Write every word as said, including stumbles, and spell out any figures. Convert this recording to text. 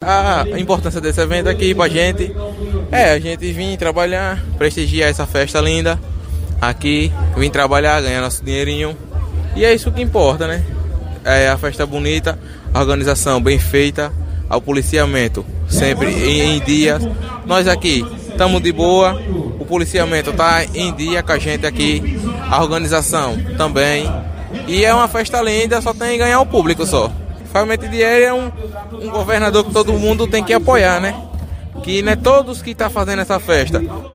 a importância desse evento aqui pra gente é a gente vir trabalhar, prestigiar essa festa linda aqui, vir trabalhar, ganhar nosso dinheirinho. E é isso que importa, né? É a festa bonita, a organização bem feita, o policiamento sempre em, em dias. Nós aqui estamos de boa, o policiamento está em dia com a gente aqui, a organização também. E é uma festa linda, só tem que ganhar o público só. Fábio Metidieri é um, um governador que todo mundo tem que apoiar, né? Que não é todos que estão fazendo essa festa.